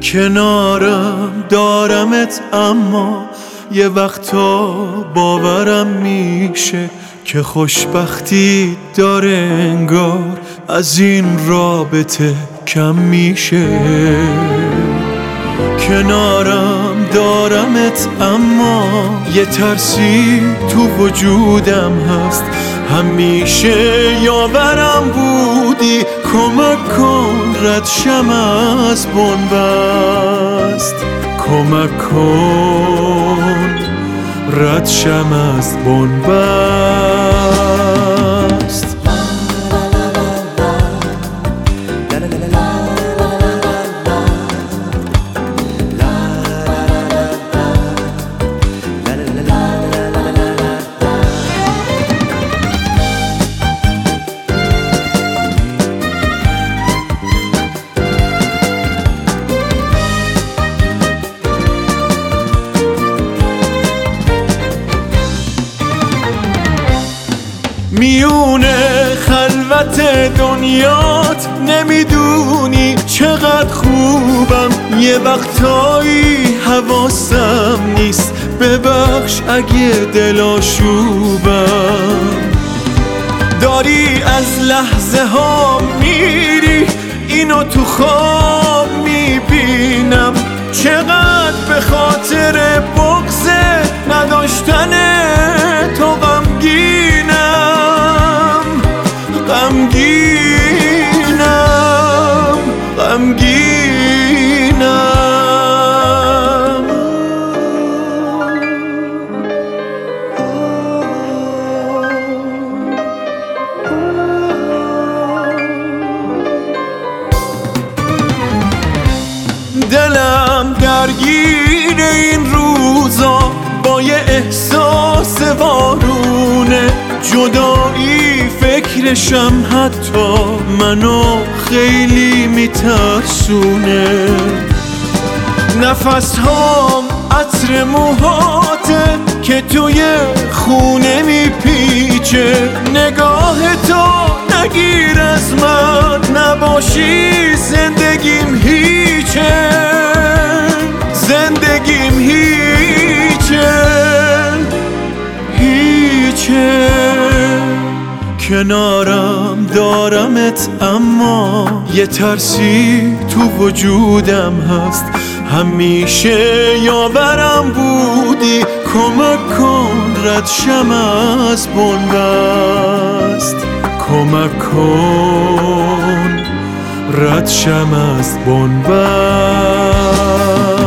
کنارم دارمت اما یه وقتا باورم میشه که خوشبختی داره انگار از این رابطه کم میشه. کنارم دارمت اما یه ترسی تو وجودم هست، همیشه یاورم بودی، کمک کن رد شم از بنبست، کمک کن رد شم از بنبست. میونه خلوت دنیات نمیدونی چقدر خوبم، یه وقتایی حواسم نیست، ببخش اگه دلاشوبم. داری از لحظه ها میری، اینو تو خواب میبینم، چقدر به خاطر بغض نداشتن تو غمگینم، غمگینم، غمگینم. دلم درگیر این روزا با یه احساس وارونه، جدایی فکرشم حتی منو خیلی میترسونه. نفسهام عطر موهاته که توی خونه میپیچه، نگاه تو نگیر از من، نباشی زندگیم هیچه، زندگیم هیچه، هیچه. کنارم دارمت اما یه ترسی تو وجودم هست، همیشه یاورم بودی، کمک کن رد شم از بنبست، کمک کن رد شم از بنبست.